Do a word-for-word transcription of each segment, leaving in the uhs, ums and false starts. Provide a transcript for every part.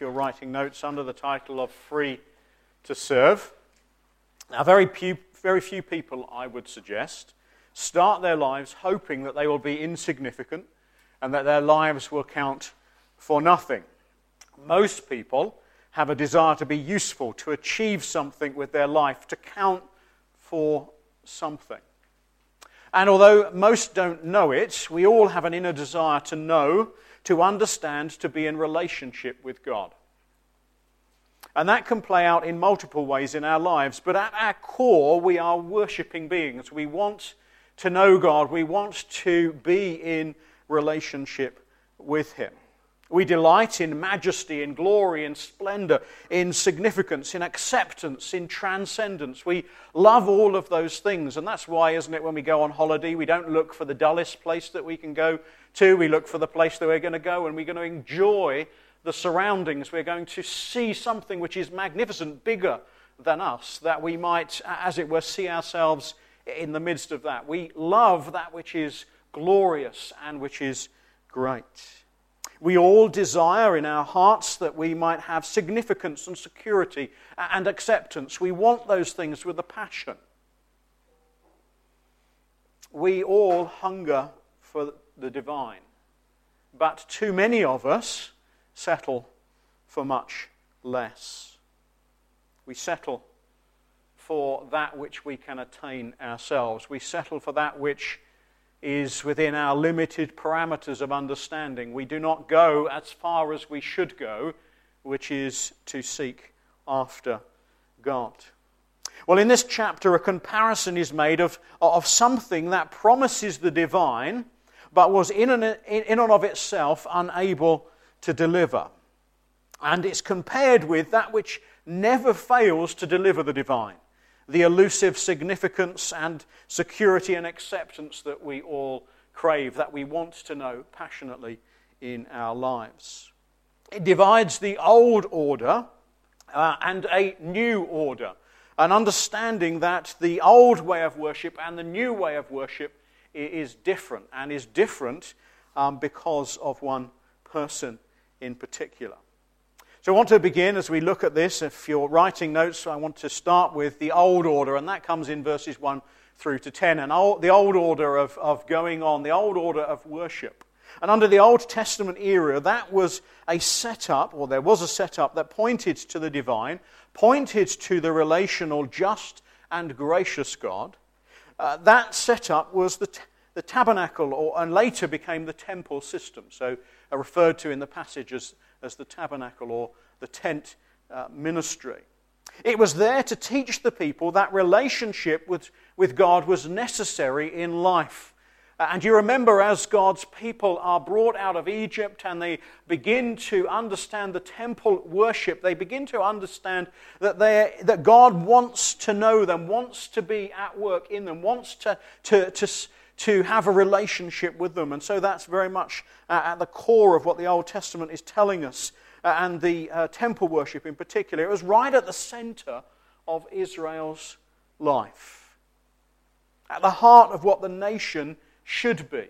you're writing notes, under the title of Free to Serve. Now, very few, very few people, I would suggest, start their lives hoping that they will be insignificant and that their lives will count for nothing. Most people have a desire to be useful, to achieve something with their life, to count for something. And although most don't know it, we all have an inner desire to know, to understand, to be in relationship with God. And that can play out in multiple ways in our lives, but at our core, we are worshipping beings. We want to know God. We want to be in relationship with Him. We delight in majesty, in glory, in splendor, in significance, in acceptance, in transcendence. We love all of those things, and that's why, isn't it, when we go on holiday, we don't look for the dullest place that we can go to. We look for the place that we're going to go, and we're going to enjoy the surroundings. We're going to see something which is magnificent, bigger than us, that we might, as it were, see ourselves in the midst of that. We love that which is glorious and which is great. We all desire in our hearts that we might have significance and security and acceptance. We want those things with a passion. We all hunger for the divine, but too many of us settle for much less. We settle for that which we can attain ourselves. We settle for that which is within our limited parameters of understanding. We do not go as far as we should go, which is to seek after God. Well, in this chapter, a comparison is made of, of something that promises the divine, but was in and, in and of itself unable to deliver. And it's compared with that which never fails to deliver the divine, the elusive significance and security and acceptance that we all crave, that we want to know passionately in our lives. It divides the old order uh, and a new order, an understanding that the old way of worship and the new way of worship is different, and is different um, because of one person in particular. So I want to begin as we look at this. If you're writing notes, I want to start with the old order, and that comes in verses one through to ten. And the old order of, of going on, the old order of worship. And under the Old Testament era, that was a setup, or there was a setup that pointed to the divine, pointed to the relational, just and gracious God. Uh, that setup was the, t- the tabernacle, or, and later became the temple system. So uh, referred to in the passage as as the tabernacle or the tent uh, ministry. It was there to teach the people that relationship with, with God was necessary in life. Uh, and you remember, as God's people are brought out of Egypt and they begin to understand the temple worship, they begin to understand that they that God wants to know them, wants to be at work in them, wants to to to to have a relationship with them. And so that's very much uh, at the core of what the Old Testament is telling us, uh, and the uh, temple worship in particular. It was right at the center of Israel's life, at the heart of what the nation should be.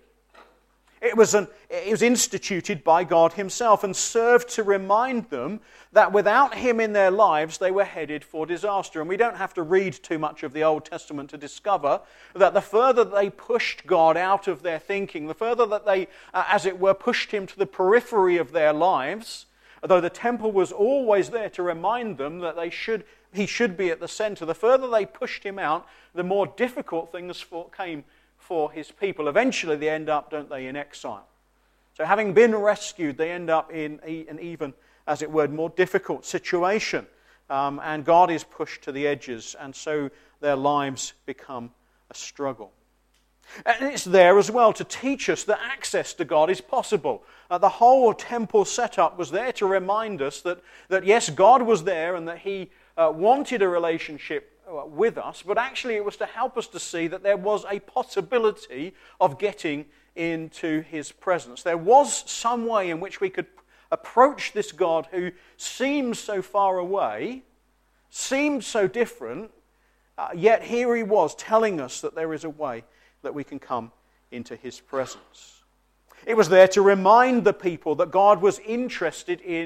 It was, an, it was instituted by God Himself and served to remind them that without Him in their lives, they were headed for disaster. And we don't have to read too much of the Old Testament to discover that the further they pushed God out of their thinking, the further that they, uh, as it were, pushed Him to the periphery of their lives, although the temple was always there to remind them that they should, He should be at the center, the further they pushed Him out, the more difficult things for, came for His people. Eventually they end up, don't they, in exile. So having been rescued, they end up in an even, as it were, more difficult situation. Um, and God is pushed to the edges, and so their lives become a struggle. And it's there as well to teach us that access to God is possible. Uh, the whole temple setup was there to remind us that, that yes, God was there and that He uh, wanted a relationship with us, but actually it was to help us to see that there was a possibility of getting into His presence. There was some way in which we could approach this God who seems so far away, seemed so different, uh, yet here He was telling us that there is a way that we can come into His presence. It was there to remind the people that God was interested in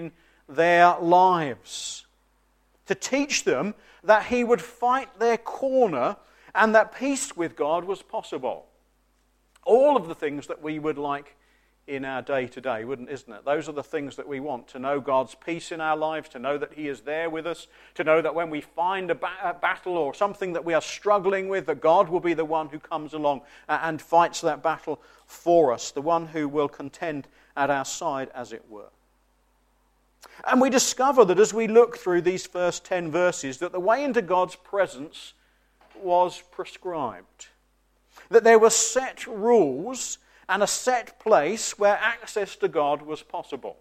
their lives, to teach them that he would fight their corner and that peace with God was possible. All of the things that we would like in our day-to-day, wouldn't, isn't it? Those are the things that we want, to know God's peace in our lives, to know that he is there with us, to know that when we find a, ba- a battle or something that we are struggling with, that God will be the one who comes along and fights that battle for us, the one who will contend at our side, as it were. And we discover that as we look through these first ten verses, that the way into God's presence was prescribed. That there were set rules and a set place where access to God was possible.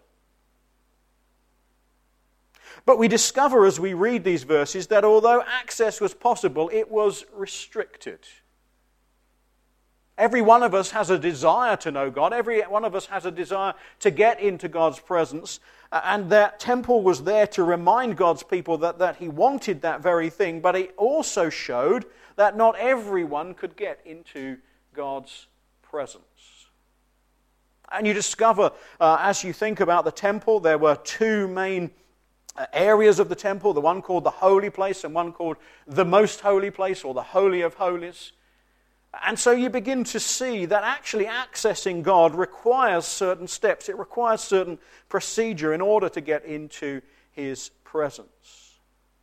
But we discover as we read these verses that although access was possible, it was restricted. Every one of us has a desire to know God. Every one of us has a desire to get into God's presence. And that temple was there to remind God's people that, that he wanted that very thing. But it also showed that not everyone could get into God's presence. And you discover, uh, as you think about the temple, there were two main areas of the temple, the one called the holy place and one called the most holy place, or the Holy of Holies. And so you begin to see that actually accessing God requires certain steps. It requires certain procedure in order to get into his presence.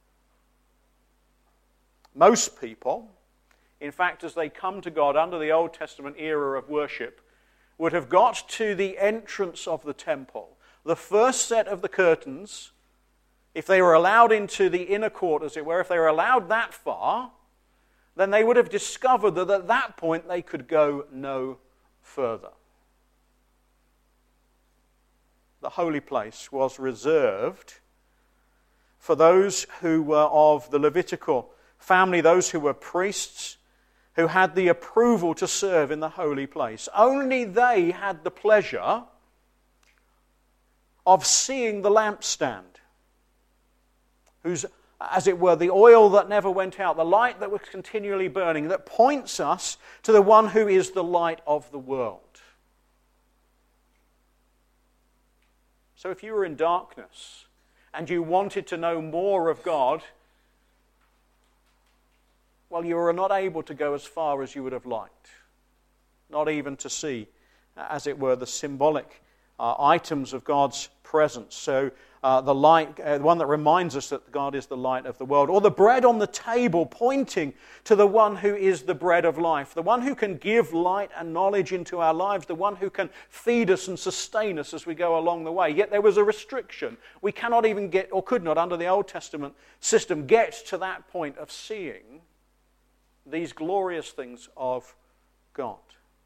Most people, in fact, as they come to God under the Old Testament era of worship, would have got to the entrance of the temple, the first set of the curtains, if they were allowed into the inner court, as it were, if they were allowed that far, then they would have discovered that at that point they could go no further. The holy place was reserved for those who were of the Levitical family, those who were priests, who had the approval to serve in the holy place. Only they had the pleasure of seeing the lampstand, whose, as it were, the oil that never went out, the light that was continually burning, that points us to the one who is the light of the world. So if you were in darkness and you wanted to know more of God, well, you were not able to go as far as you would have liked. Not even to see, as it were, the symbolic uh, items of God's presence. So uh, the light, uh, the one that reminds us that God is the light of the world. Or the bread on the table pointing to the one who is the bread of life. The one who can give light and knowledge into our lives. The one who can feed us and sustain us as we go along the way. Yet there was a restriction. We cannot even get, or could not, under the Old Testament system, get to that point of seeing these glorious things of God.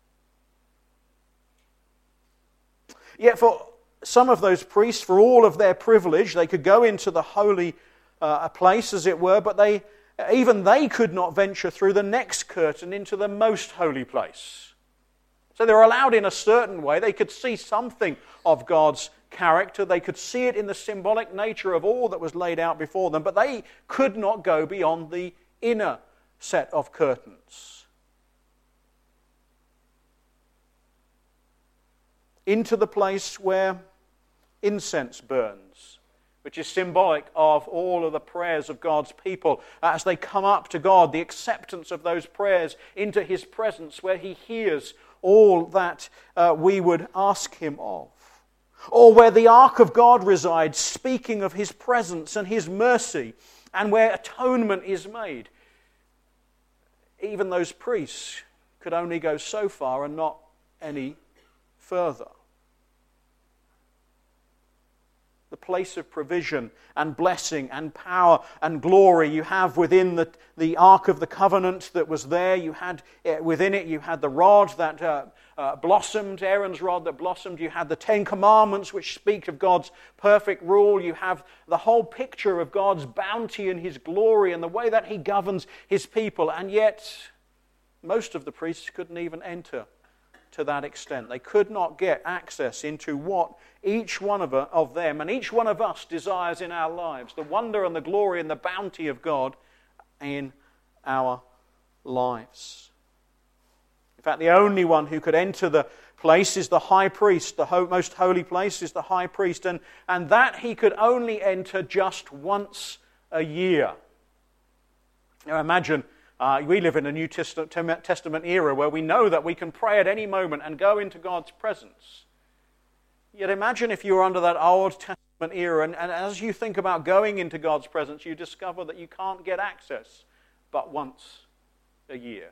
Yet for some of those priests, for all of their privilege, they could go into the holy uh, place, as it were, but they even they could not venture through the next curtain into the most holy place. So they were allowed in a certain way. They could see something of God's character. They could see it in the symbolic nature of all that was laid out before them, but they could not go beyond the inner set of curtains into the place where incense burns, which is symbolic of all of the prayers of God's people as they come up to God, the acceptance of those prayers into his presence where he hears all that uh, we would ask him of. Or where the ark of God resides, speaking of his presence and his mercy, and where atonement is made. Even those priests could only go so far and not any further. The place of provision and blessing and power and glory you have within the, the Ark of the Covenant that was there. You had within it, you had the rod that uh, uh, blossomed, Aaron's rod that blossomed. You had the Ten Commandments which speak of God's perfect rule. You have the whole picture of God's bounty and his glory and the way that he governs his people. And yet, most of the priests couldn't even enter to that extent. They could not get access into what each one of, of them and each one of us desires in our lives, the wonder and the glory and the bounty of God in our lives. In fact, the only one who could enter the place is the high priest. The ho- most holy place is the high priest. And, and that he could only enter just once a year. Now imagine, uh, we live in a New Testament era where we know that we can pray at any moment and go into God's presence. Yet imagine if you were under that Old Testament era, and, and as you think about going into God's presence, you discover that you can't get access but once a year.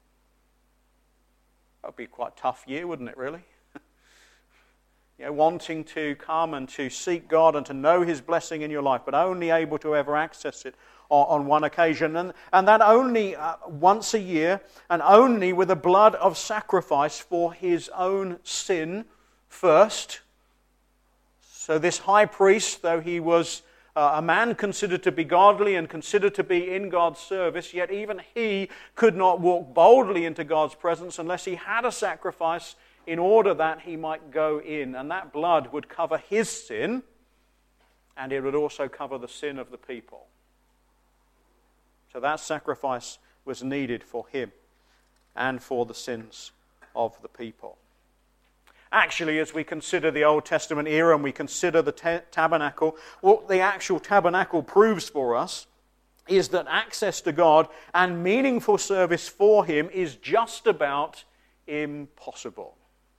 That would be quite a tough year, wouldn't it, really? You know, wanting to come and to seek God and to know His blessing in your life, but only able to ever access it on, on one occasion. And, and that only uh, once a year, and only with the blood of sacrifice for his own sin first. So this high priest, though he was uh, a man considered to be godly and considered to be in God's service, yet even he could not walk boldly into God's presence unless he had a sacrifice in order that he might go in. And that blood would cover his sin, and it would also cover the sin of the people. So that sacrifice was needed for him and for the sins of the people. Actually, as we consider the Old Testament era and we consider the ta- tabernacle, what the actual tabernacle proves for us is that access to God and meaningful service for Him is just about impossible.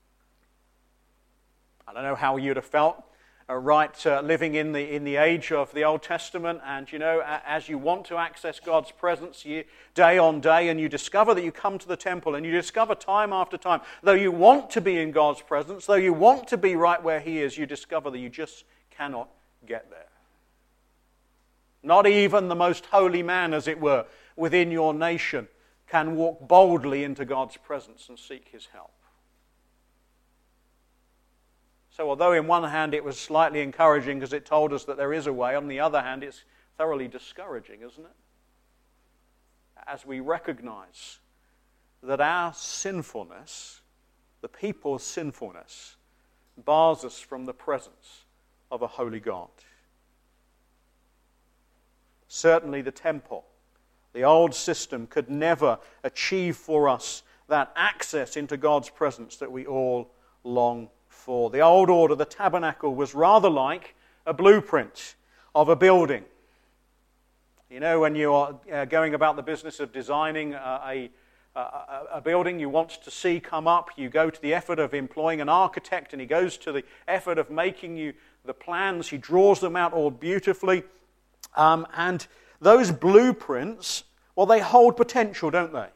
I don't know how you'd have felt uh, right uh, living in the in the age of the Old Testament, and you know, as you want to access God's presence you, day on day, and you discover that you come to the temple, and you discover time after time, though you want to be in God's presence, though you want to be right where He is, you discover that you just cannot get there. Not even the most holy man, as it were, within your nation can walk boldly into God's presence and seek His help. So although in one hand it was slightly encouraging because it told us that there is a way, on the other hand it's thoroughly discouraging, isn't it? As we recognize that our sinfulness, the people's sinfulness, bars us from the presence of a holy God. Certainly the temple, the old system, could never achieve for us that access into God's presence that we all long for. The old order, the tabernacle, was rather like a blueprint of a building. You know, when you are uh, going about the business of designing uh, a, a, a building you want to see come up, you go to the effort of employing an architect, and he goes to the effort of making you the plans. He draws them out all beautifully. Um, and those blueprints, well, they hold potential, don't they?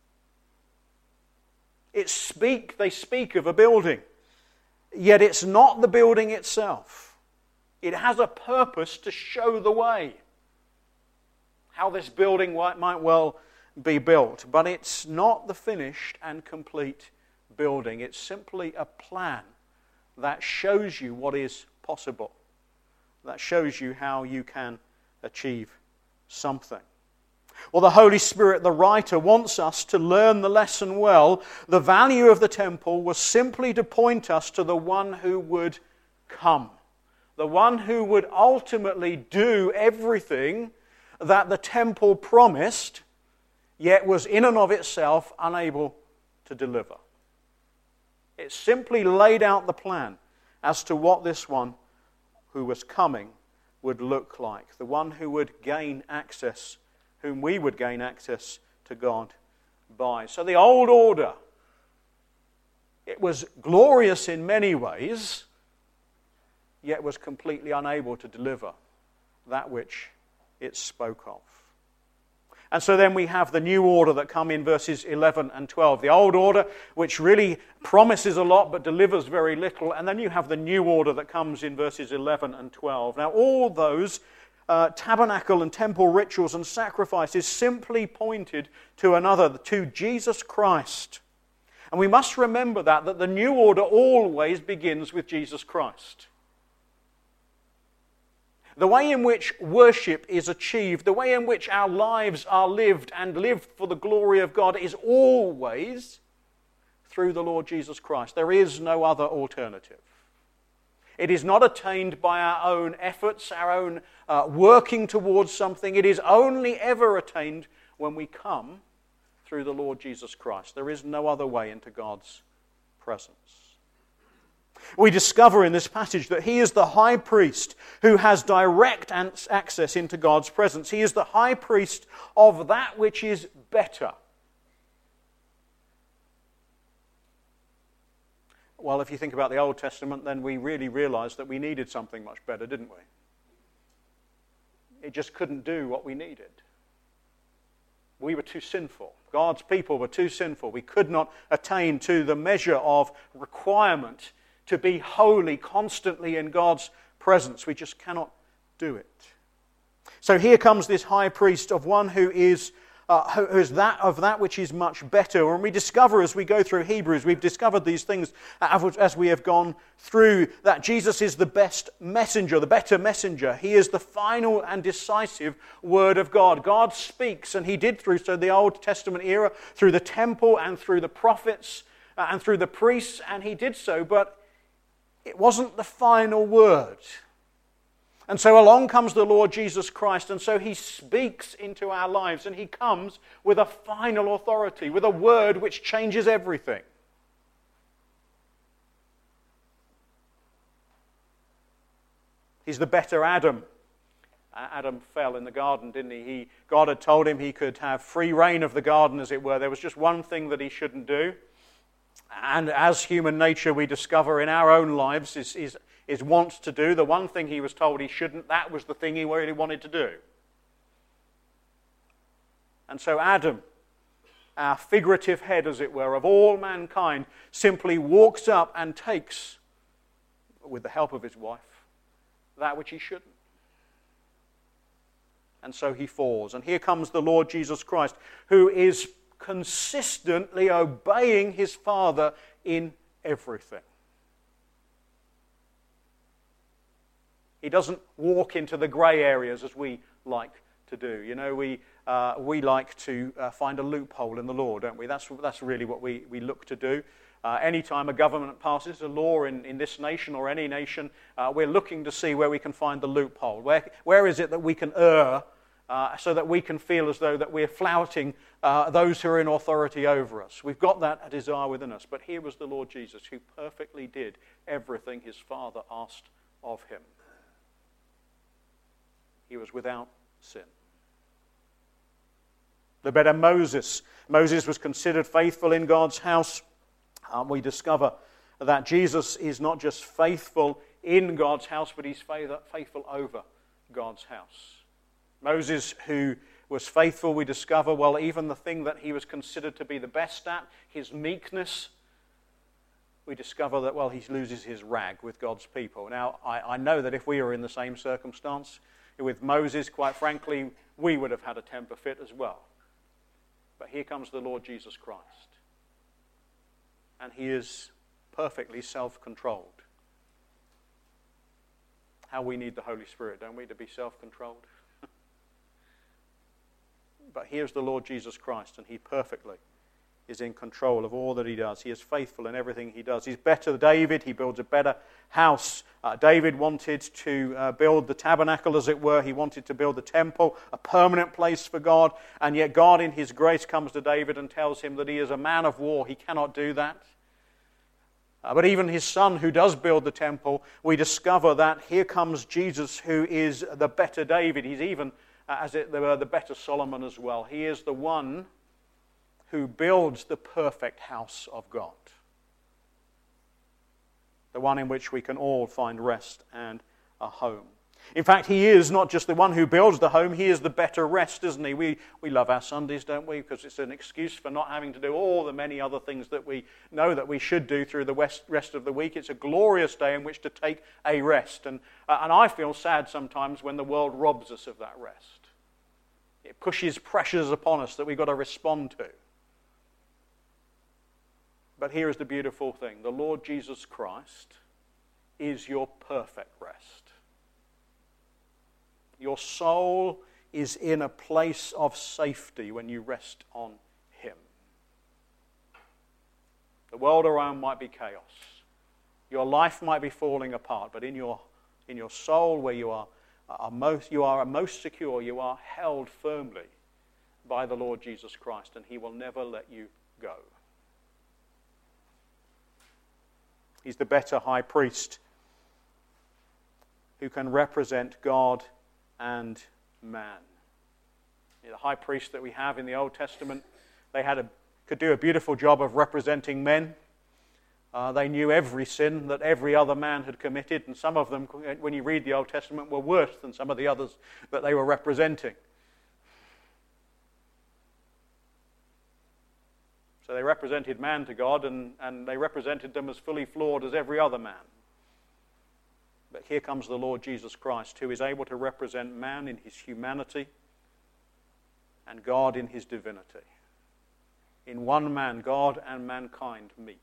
It speak, they speak of a building. Yet it's not the building itself. It has a purpose to show the way, how this building might well be built. But it's not the finished and complete building. It's simply a plan that shows you what is possible, that shows you how you can achieve something. Well, the Holy Spirit, the writer, wants us to learn the lesson well. The value of the temple was simply to point us to the one who would come, the one who would ultimately do everything that the temple promised, yet was in and of itself unable to deliver. It simply laid out the plan as to what this one who was coming would look like, the one who would gain access, whom we would gain access to God by. So the old order, it was glorious in many ways, yet was completely unable to deliver that which it spoke of. And so then we have the new order that come in verses eleven and twelve. The old order, which really promises a lot but delivers very little. And then you have the new order that comes in verses eleven and twelve. Now all those uh, tabernacle and temple rituals and sacrifices simply pointed to another, to Jesus Christ. And we must remember that, that the new order always begins with Jesus Christ. The way in which worship is achieved, the way in which our lives are lived and lived for the glory of God is always through the Lord Jesus Christ. There is no other alternative. It is not attained by our own efforts, our own uh, working towards something. It is only ever attained when we come through the Lord Jesus Christ. There is no other way into God's presence. We discover in this passage that he is the high priest who has direct access into God's presence. He is the high priest of that which is better. Well, if you think about the Old Testament, then we really realize that we needed something much better, didn't we? It just couldn't do what we needed. We were too sinful. God's people were too sinful. We could not attain to the measure of requirement to be holy constantly in God's presence. We just cannot do it. So here comes this high priest of one who is uh, who is that of that which is much better. And we discover as we go through Hebrews, we've discovered these things as we have gone through, that Jesus is the best messenger, the better messenger. He is the final and decisive word of God. God speaks, and he did through so the Old Testament era, through the temple and through the prophets uh, and through the priests, and he did so, but it wasn't the final word. And so along comes the Lord Jesus Christ, and so he speaks into our lives, and he comes with a final authority, with a word which changes everything. He's the better Adam. Adam fell in the garden, didn't he? he? God had told him he could have free reign of the garden, as it were. There was just one thing that he shouldn't do. And as human nature, we discover in our own lives is, is, is wants to do. The one thing he was told he shouldn't, that was the thing he really wanted to do. And so Adam, our figurative head, as it were, of all mankind, simply walks up and takes, with the help of his wife, that which he shouldn't. And so he falls. And here comes the Lord Jesus Christ, who is consistently obeying his Father in everything. He doesn't walk into the grey areas as we like to do. You know, we uh, we like to uh, find a loophole in the law, don't we? That's that's really what we, we look to do. Uh, anytime a government passes a law in, in this nation or any nation, uh, we're looking to see where we can find the loophole. Where where is it that we can err uh, so that we can feel as though that we're flouting uh, those who are in authority over us? We've got that desire within us. But here was the Lord Jesus, who perfectly did everything his Father asked of him. He was without sin. The better Moses. Moses was considered faithful in God's house. Um, we discover that Jesus is not just faithful in God's house, but he's faithful over God's house. Moses, who was faithful, we discover, well, even the thing that he was considered to be the best at, his meekness, we discover that, well, he loses his rag with God's people. Now, I, I know that if we were in the same circumstance with Moses, quite frankly, we would have had a temper fit as well. But here comes the Lord Jesus Christ. And he is perfectly self-controlled. How we need the Holy Spirit, don't we, to be self-controlled? But here's the Lord Jesus Christ, and he perfectly is in control of all that he does. He is faithful in everything he does. He's better than David. He builds a better house. Uh, David wanted to uh, build the tabernacle, as it were. He wanted to build the temple, a permanent place for God. And yet God, in his grace, comes to David and tells him that he is a man of war. He cannot do that. Uh, but even his son, who does build the temple, we discover that here comes Jesus, who is the better David. He's even, uh, as it were, the better Solomon as well. He is the one who builds the perfect house of God. The one in which we can all find rest and a home. In fact, he is not just the one who builds the home, he is the better rest, isn't he? We we love our Sundays, don't we? Because it's an excuse for not having to do all the many other things that we know that we should do through the rest of the week. It's a glorious day in which to take a rest. And, uh, and I feel sad sometimes when the world robs us of that rest. It pushes pressures upon us that we've got to respond to. But here is the beautiful thing. The Lord Jesus Christ is your perfect rest. Your soul is in a place of safety when you rest on him. The world around might be chaos. Your life might be falling apart, but in your in your soul, where you are, are most you are most secure, you are held firmly by the Lord Jesus Christ, and he will never let you go. He's the better high priest who can represent God and man. The high priest that we have in the Old Testament, they had a, could do a beautiful job of representing men. Uh, they knew every sin that every other man had committed, and some of them, when you read the Old Testament, were worse than some of the others that they were representing. So they represented man to God, and, and they represented them as fully flawed as every other man. But here comes the Lord Jesus Christ, who is able to represent man in his humanity and God in his divinity. In one man, God and mankind meet.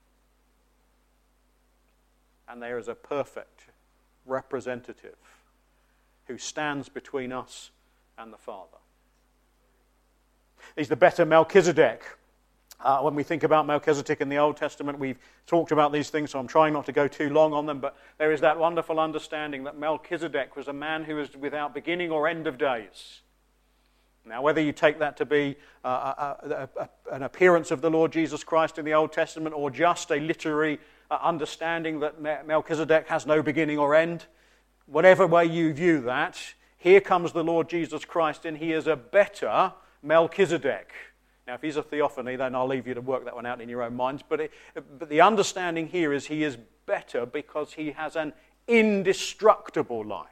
And there is a perfect representative who stands between us and the Father. He's the better Melchizedek. Uh, when we think about Melchizedek in the Old Testament, we've talked about these things, so I'm trying not to go too long on them, but there is that wonderful understanding that Melchizedek was a man who was without beginning or end of days. Now, whether you take that to be uh, a, a, a, an appearance of the Lord Jesus Christ in the Old Testament or just a literary uh, understanding that Melchizedek has no beginning or end, whatever way you view that, here comes the Lord Jesus Christ, and he is a better Melchizedek. Now, if he's a theophany, then I'll leave you to work that one out in your own minds. But, it, but the understanding here is he is better because he has an indestructible life.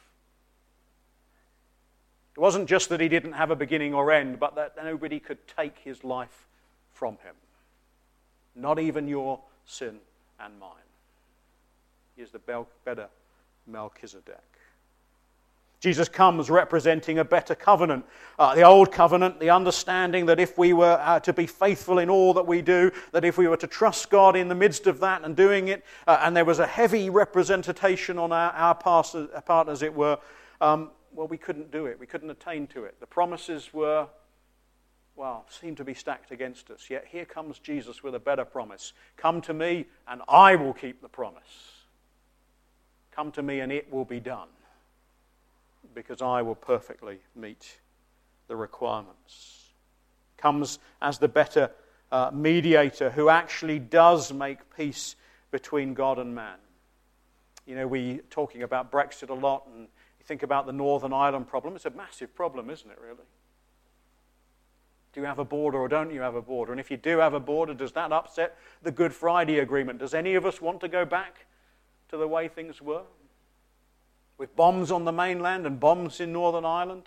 It wasn't just that he didn't have a beginning or end, but that nobody could take his life from him. Not even your sin and mine. He is the better Melchizedek. Jesus comes representing a better covenant. Uh, the old covenant, the understanding that if we were uh, to be faithful in all that we do, that if we were to trust God in the midst of that and doing it, uh, and there was a heavy representation on our, our part, part, as it were, um, well, we couldn't do it. We couldn't attain to it. The promises were, well, seemed to be stacked against us. Yet here comes Jesus with a better promise. Come to me and I will keep the promise. Come to me and it will be done, because I will perfectly meet the requirements. Comes as the better uh, mediator who actually does make peace between God and man. You know, we're talking about Brexit a lot, and you think about the Northern Ireland problem. It's a massive problem, isn't it, really? Do you have a border or don't you have a border? And if you do have a border, does that upset the Good Friday Agreement? Does any of us want to go back to the way things were? With bombs on the mainland and bombs in Northern Ireland?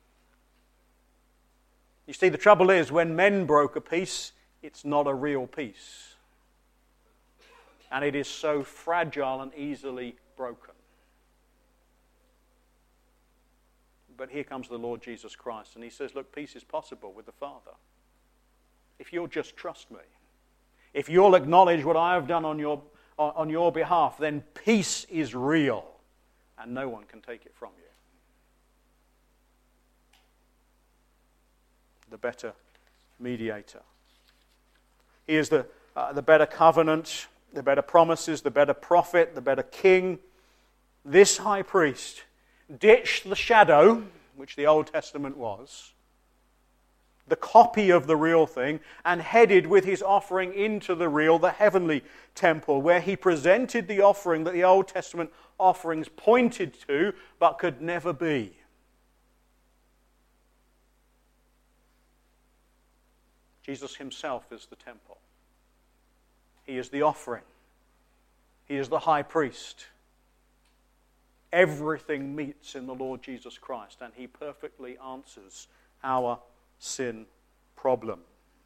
You see, the trouble is, when men broker peace, it's not a real peace. And it is so fragile and easily broken. But here comes the Lord Jesus Christ, and he says, look, peace is possible with the Father. If you'll just trust me, if you'll acknowledge what I have done on your, on your behalf, then peace is real. And no one can take it from you. The better mediator. He is the, uh, the better covenant, the better promises, the better prophet, the better king. This high priest ditched the shadow, which the Old Testament was, the copy of the real thing, and headed with his offering into the real, the heavenly temple, where he presented the offering that the Old Testament offerings pointed to, but could never be. Jesus himself is the temple. He is the offering. He is the high priest. Everything meets in the Lord Jesus Christ, and he perfectly answers our sin problem.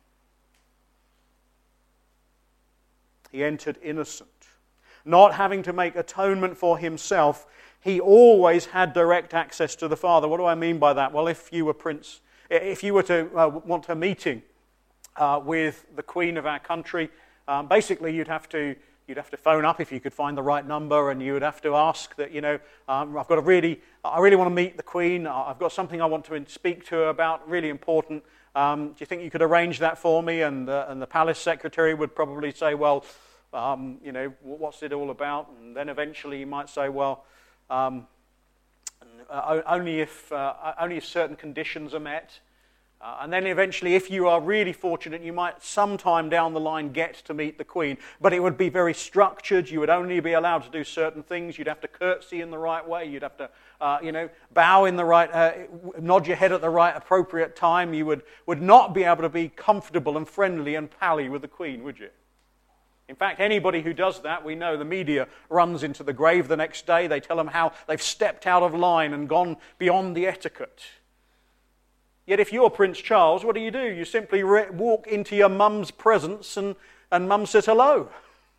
He entered innocent. Not having to make atonement for himself, he always had direct access to the Father. What do I mean by that? Well, if you were Prince, if you were to uh, want a meeting uh, with the Queen of our country, um, basically you'd have to you'd have to phone up if you could find the right number, and you would have to ask that, you know, um, I've got a really, I really want to meet the Queen. I've got something I want to speak to her about, really important. Um, do you think you could arrange that for me? And uh, and the palace secretary would probably say, well, Um, you know, what's it all about? And then eventually you might say, well, um, only if uh, only if certain conditions are met. Uh, and then eventually, if you are really fortunate, you might sometime down the line get to meet the Queen. But it would be very structured. You would only be allowed to do certain things. You'd have to curtsy in the right way. You'd have to, uh, you know, bow in the right, uh, nod your head at the right appropriate time. You would, would not be able to be comfortable and friendly and pally with the Queen, would you? In fact, anybody who does that, we know the media runs into the grave the next day. They tell them how they've stepped out of line and gone beyond the etiquette. Yet if you're Prince Charles, what do you do? You simply re- walk into your mum's presence and, and mum says hello.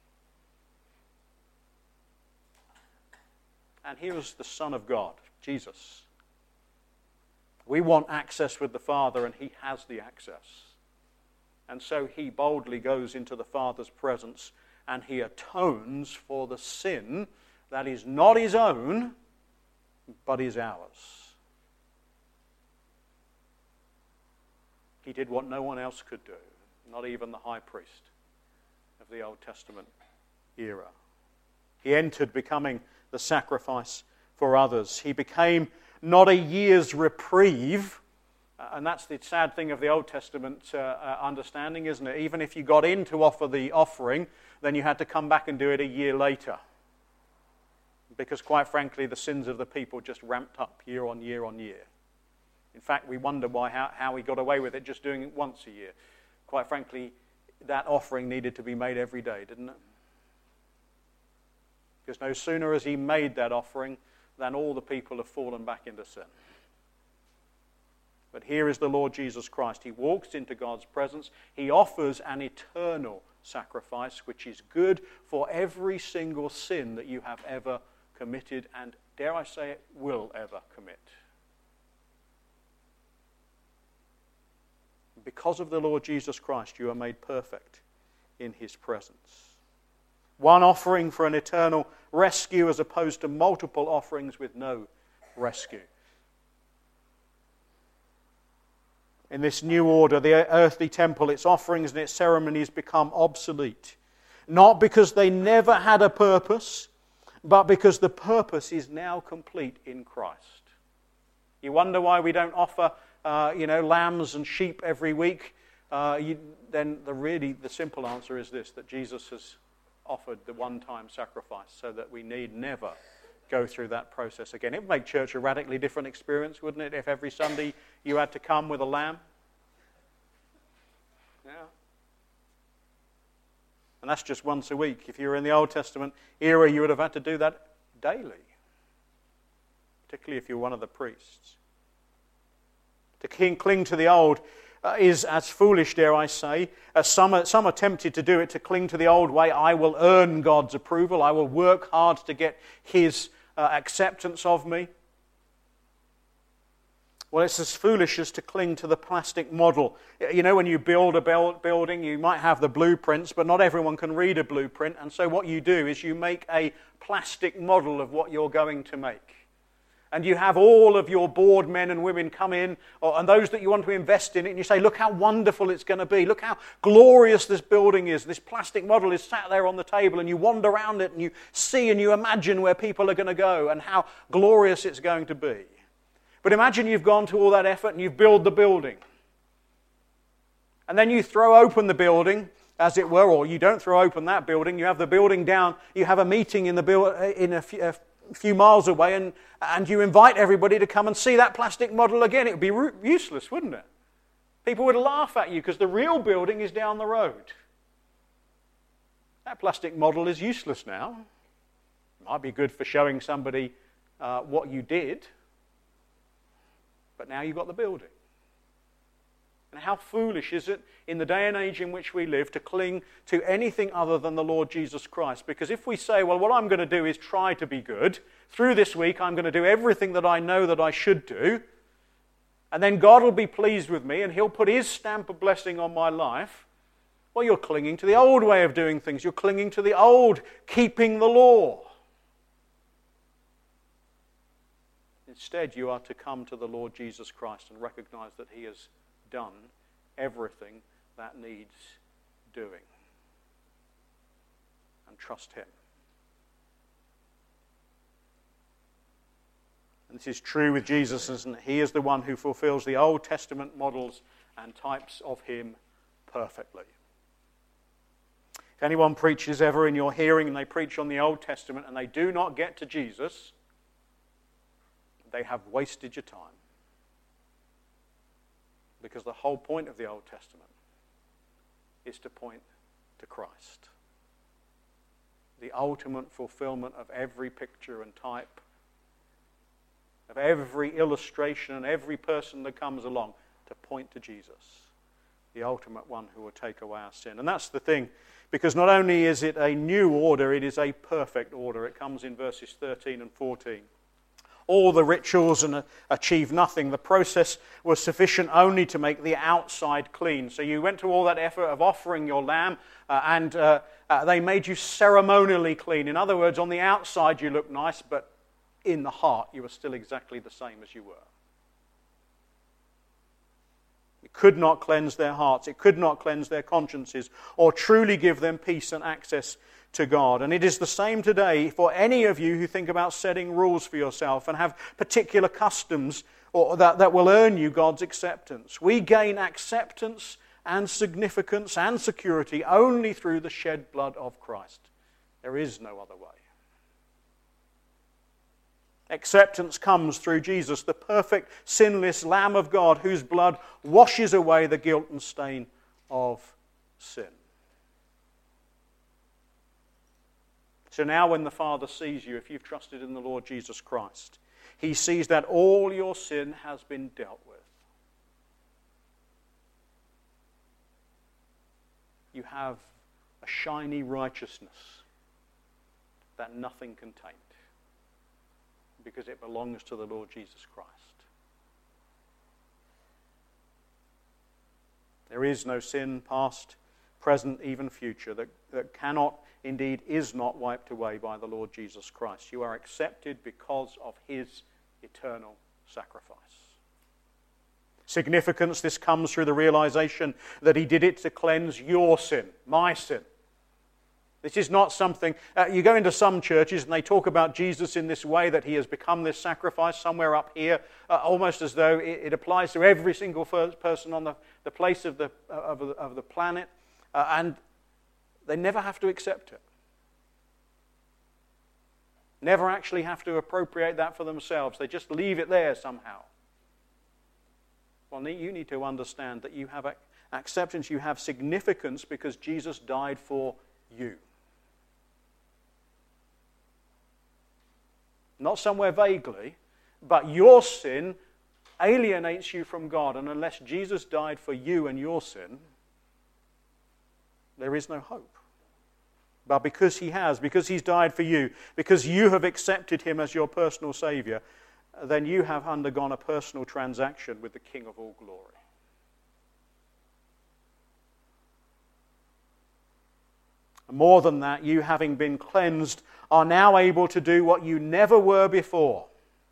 And here is the Son of God, Jesus. We want access with the Father, and he has the access. And so he boldly goes into the Father's presence, and he atones for the sin that is not his own, but is ours. He did what no one else could do, not even the high priest of the Old Testament era. He entered becoming the sacrifice for others. He became not a year's reprieve, and that's the sad thing of the Old Testament uh, uh, understanding, isn't it? Even if you got in to offer the offering, then you had to come back and do it a year later. Because quite frankly, the sins of the people just ramped up year on year on year. In fact, we wonder why how, how he got away with it just doing it once a year. Quite frankly, that offering needed to be made every day, didn't it? Because no sooner has he made that offering than all the people have fallen back into sin. But here is the Lord Jesus Christ. He walks into God's presence. He offers an eternal sacrifice, which is good for every single sin that you have ever committed and, dare I say it, will ever commit. Because of the Lord Jesus Christ, you are made perfect in his presence. One offering for an eternal rescue as opposed to multiple offerings with no rescue. In this new order, the earthly temple, its offerings and its ceremonies become obsolete. Not because they never had a purpose, but because the purpose is now complete in Christ. You wonder why we don't offer Uh, you know, lambs and sheep every week, uh, you, then the really the simple answer is this, that Jesus has offered the one-time sacrifice so that we need never go through that process again. It would make church a radically different experience, wouldn't it, if every Sunday you had to come with a lamb? Yeah. And that's just once a week. If you were in the Old Testament era, you would have had to do that daily, particularly if you're one of the priests. To cling to the old uh, is as foolish, dare I say. Uh, some, are, some are tempted to do it, to cling to the old way. I will earn God's approval. I will work hard to get his uh, acceptance of me. Well, it's as foolish as to cling to the plastic model. You know, when you build a building, you might have the blueprints, but not everyone can read a blueprint. And so what you do is you make a plastic model of what you're going to make. And you have all of your board men and women come in, or, and those that you want to invest in it, and you say, look how wonderful it's going to be. Look how glorious this building is. This plastic model is sat there on the table, and you wander around it, and you see and you imagine where people are going to go and how glorious it's going to be. But imagine you've gone to all that effort and you've built the building. And then you throw open the building, as it were, or you don't throw open that building. You have the building down. You have a meeting in the build in a few, a few miles away, and, and you invite everybody to come and see that plastic model again. It would be re- useless, wouldn't it? People would laugh at you because the real building is down the road. That plastic model is useless now. It might be good for showing somebody uh, what you did, but now you've got the building. And how foolish is it in the day and age in which we live to cling to anything other than the Lord Jesus Christ? Because if we say, well, what I'm going to do is try to be good, through this week I'm going to do everything that I know that I should do, and then God will be pleased with me and he'll put his stamp of blessing on my life, well, you're clinging to the old way of doing things. You're clinging to the old keeping the law. Instead, you are to come to the Lord Jesus Christ and recognize that he has done everything that needs doing. And trust him. And this is true with Jesus, isn't it? He is the one who fulfills the Old Testament models and types of him perfectly. If anyone preaches ever in your hearing and they preach on the Old Testament and they do not get to Jesus, they have wasted your time. Because the whole point of the Old Testament is to point to Christ. The ultimate fulfillment of every picture and type, of every illustration and every person that comes along, to point to Jesus, the ultimate one who will take away our sin. And that's the thing, because not only is it a new order, it is a perfect order. It comes in verses thirteen and fourteen. All the rituals and achieve nothing. The process was sufficient only to make the outside clean. So you went to all that effort of offering your lamb, uh, and uh, uh, they made you ceremonially clean. In other words, on the outside you looked nice, but in the heart you were still exactly the same as you were. It could not cleanse their hearts. It could not cleanse their consciences or truly give them peace and access to God. And it is the same today for any of you who think about setting rules for yourself and have particular customs or that, that will earn you God's acceptance. We gain acceptance and significance and security only through the shed blood of Christ. There is no other way. Acceptance comes through Jesus, the perfect, sinless Lamb of God, whose blood washes away the guilt and stain of sin. So now when the Father sees you, if you've trusted in the Lord Jesus Christ, He sees that all your sin has been dealt with. You have a shiny righteousness that nothing can taint, because it belongs to the Lord Jesus Christ. There is no sin, past, present, even future, that, that cannot, indeed is not wiped away by the Lord Jesus Christ. You are accepted because of His eternal sacrifice. Significance, this comes through the realization that He did it to cleanse your sin, my sin. This is not something, uh, you go into some churches and they talk about Jesus in this way, that He has become this sacrifice somewhere up here, uh, almost as though it, it applies to every single first person on the, the place of the, uh, of, the, of the planet, uh, and they never have to accept it. Never actually have to appropriate that for themselves. They just leave it there somehow. Well, you need to understand that you have acceptance, you have significance because Jesus died for you. Not somewhere vaguely, but your sin alienates you from God, and unless Jesus died for you and your sin, there is no hope. But because He has, because He's died for you, because you have accepted Him as your personal Savior, then you have undergone a personal transaction with the King of all glory. More than that, you, having been cleansed, are now able to do what you never were before.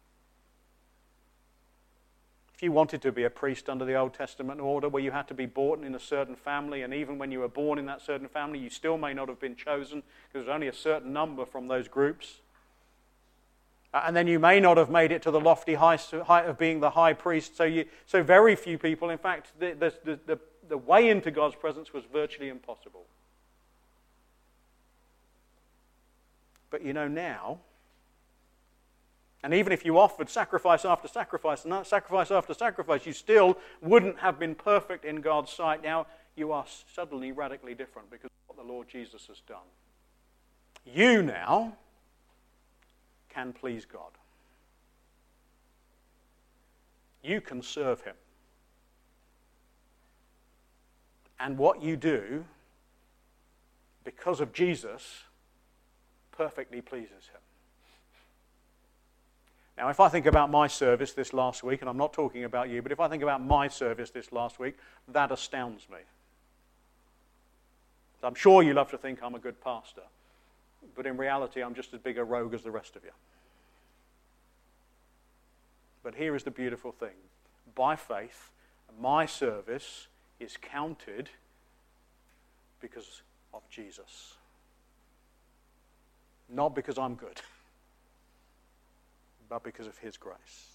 If you wanted to be a priest under the Old Testament order, where you had to be born in a certain family, and even when you were born in that certain family, you still may not have been chosen, because there's only a certain number from those groups. And then you may not have made it to the lofty height of being the high priest. So, you, so very few people, in fact, the, the, the, the way into God's presence was virtually impossible. But you know now, and even if you offered sacrifice after sacrifice and sacrifice after sacrifice, you still wouldn't have been perfect in God's sight. Now you are suddenly radically different because of what the Lord Jesus has done. You now can please God. You can serve Him. And what you do, because of Jesus, perfectly pleases Him. Now, if I think about my service this last week, and I'm not talking about you, but if I think about my service this last week, that astounds me. I'm sure you love to think I'm a good pastor, but in reality, I'm just as big a rogue as the rest of you. But here is the beautiful thing. By faith, my service is counted because of Jesus. Not because I'm good, but because of his grace.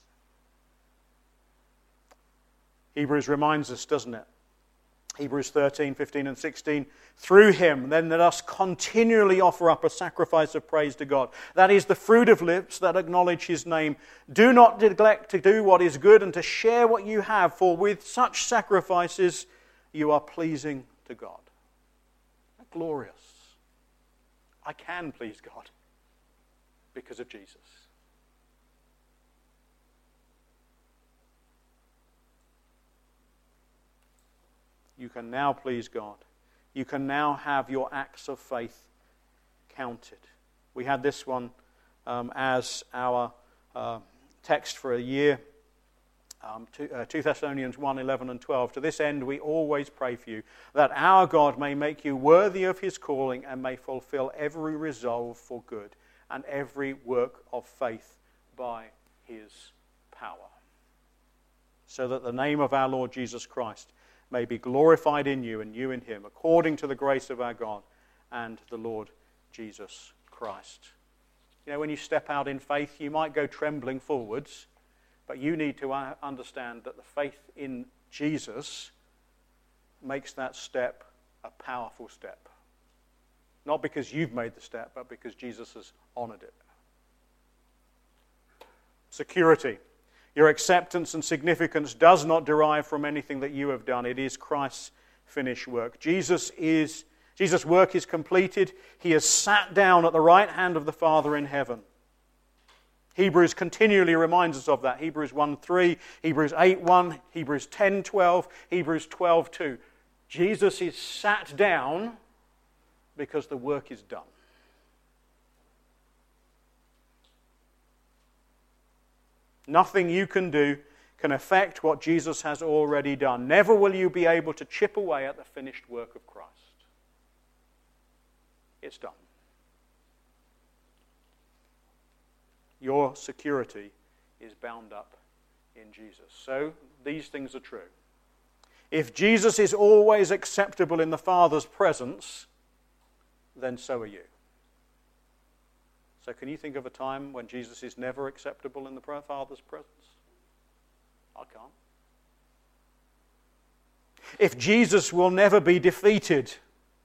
Hebrews reminds us, doesn't it? Hebrews thirteen, fifteen and sixteen. Through him, then let us continually offer up a sacrifice of praise to God. That is the fruit of lips that acknowledge his name. Do not neglect to do what is good and to share what you have, for with such sacrifices you are pleasing to God. Glorious. I can please God because of Jesus. You can now please God. You can now have your acts of faith counted. We had this one um, as our uh, text for a year. Um, two, uh, two Thessalonians one, eleven and twelve. To this end we always pray for you, that our God may make you worthy of his calling and may fulfill every resolve for good and every work of faith by his power, so that the name of our Lord Jesus Christ may be glorified in you and you in him, according to the grace of our God and the Lord Jesus Christ. You know, when you step out in faith, you might go trembling forwards, but you need to understand that the faith in Jesus makes that step a powerful step. Not because you've made the step, but because Jesus has honored it. Security. Your acceptance and significance does not derive from anything that you have done. It is Christ's finished work. Jesus is, Jesus' work is completed. He has sat down at the right hand of the Father in heaven. Hebrews continually reminds us of that. Hebrews one three, Hebrews eight one, Hebrews ten twelve, Hebrews twelve two. Jesus is sat down because the work is done. Nothing you can do can affect what Jesus has already done. Never will you be able to chip away at the finished work of Christ. It's done. Your security is bound up in Jesus. So, these things are true. If Jesus is always acceptable in the Father's presence, then so are you. So can you think of a time when Jesus is never acceptable in the Father's presence? I can't. If Jesus will never be defeated,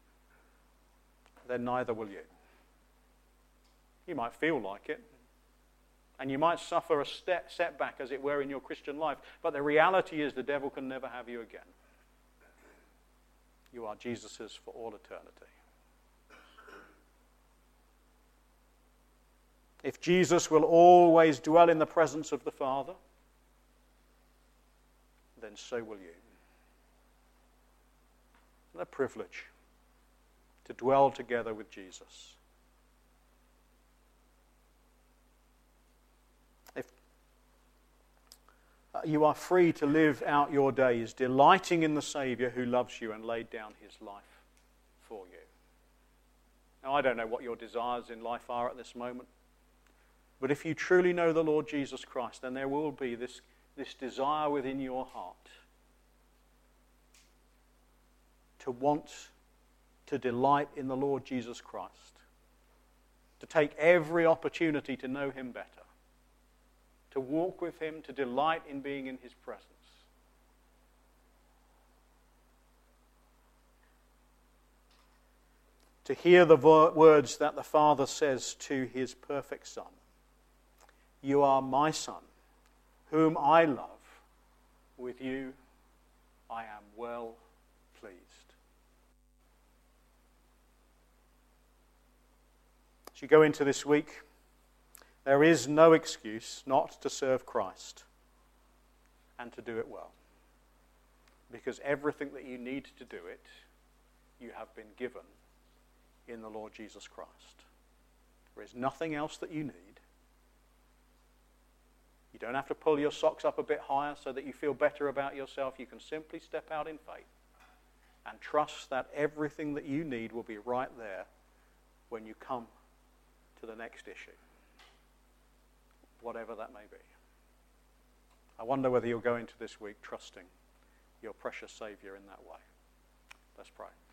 then neither will you. You might feel like it, and you might suffer a step, setback, as it were, in your Christian life, but the reality is the devil can never have you again. You are Jesus's for all eternity. If Jesus will always dwell in the presence of the Father, then so will you. What a privilege to dwell together with Jesus. If you are free to live out your days delighting in the Savior who loves you and laid down his life for you. Now, I don't know what your desires in life are at this moment, but if you truly know the Lord Jesus Christ, then there will be this, this desire within your heart to want to delight in the Lord Jesus Christ, to take every opportunity to know him better, to walk with him, to delight in being in his presence. To hear the words that the Father says to his perfect Son. You are my Son, whom I love. With you I am well pleased. As you go into this week, there is no excuse not to serve Christ and to do it well. Because everything that you need to do it, you have been given in the Lord Jesus Christ. There is nothing else that you need. You don't have to pull your socks up a bit higher so that you feel better about yourself. You can simply step out in faith and trust that everything that you need will be right there when you come to the next issue, whatever that may be. I wonder whether you'll go into this week trusting your precious Savior in that way. Let's pray.